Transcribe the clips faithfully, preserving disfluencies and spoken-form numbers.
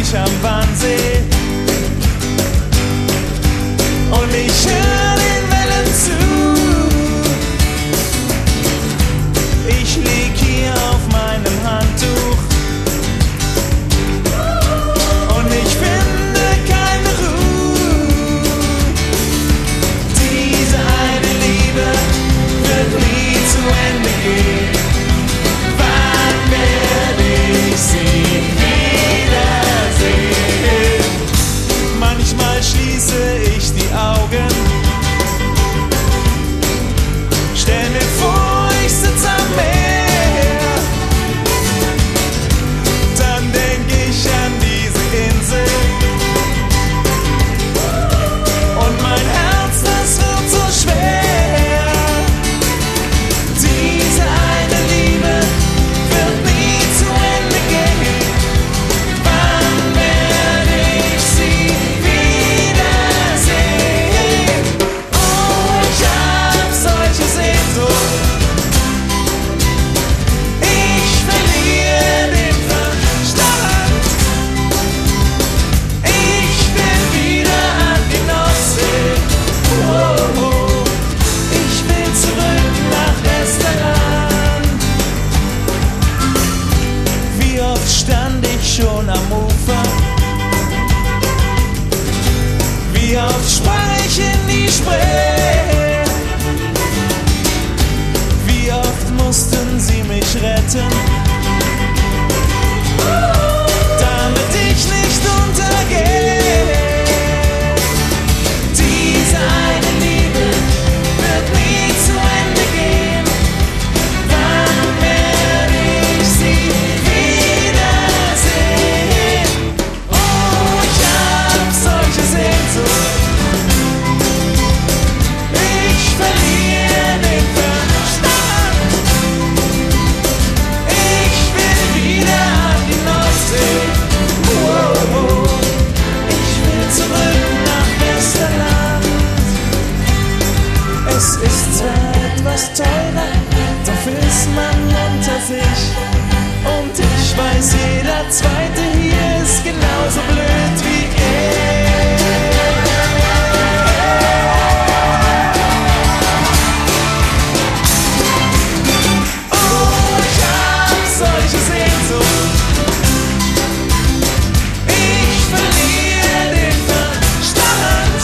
ich am Wannsee und ich höre den Wellen zu. Ich lieg hier auf meinem Handtuch und ich finde keine Ruhe. Diese eine Liebe wird nie zu Ende gehen. Wann werde ich sie wiedersehen? Manchmal schließe ich die Augen, stell mir vor, ich sitz am Meer, dann denk ich an diese Insel und mein Herz, das wird so schwer. Diese eine Liebe wird nie zu Ende gehen. Wann werde ich sie wiedersehen? Oh, ich hab solche Sehnsucht. Ich verliere den Verstand. Ich will wieder an die Nordsee. Oh, oh. Ich will zurück nach Westerland. Wie oft stand ich schon am Ufer? Wie oft sprang ich in die Spree? Wie oft mussten sie mich retten, damit ich nicht untergehe? Diese eine Liebe wird nie zu Ende gehen. Wann werde ich sie wiedersehen? Oh, ich hab solche Sehnsucht. Ich verliere den Verstand. Ich will wieder an die Nordsee. Oh, oh. Ich will zurück nach Westerland. Es ist zwar etwas teurer, dafür ist man unter sich. Und ich weiß, jeder Zweite hier ist genauso blöd wie er. Oh, ich hab solche Sehnsucht. Ich verliere den Verstand.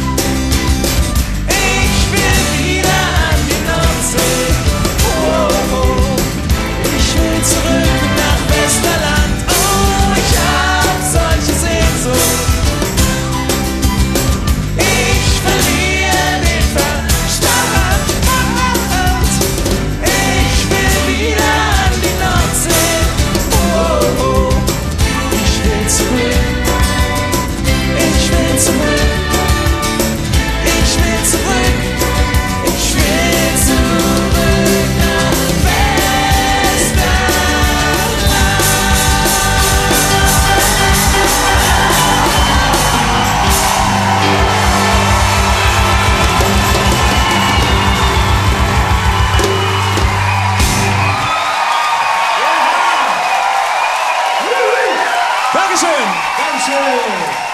Ich will wieder an die Nordsee. Oh, oh. Ich will zurück nach Westerland. Oh, ich hab solche Sehnsucht. Ich verliere den Verstand. Ich will wieder an die Nordsee. Oh, oh. Ich will zurück. Ich will zurück. Ich will zurück. Ich will zurück nach Dankeschön! Dankeschön.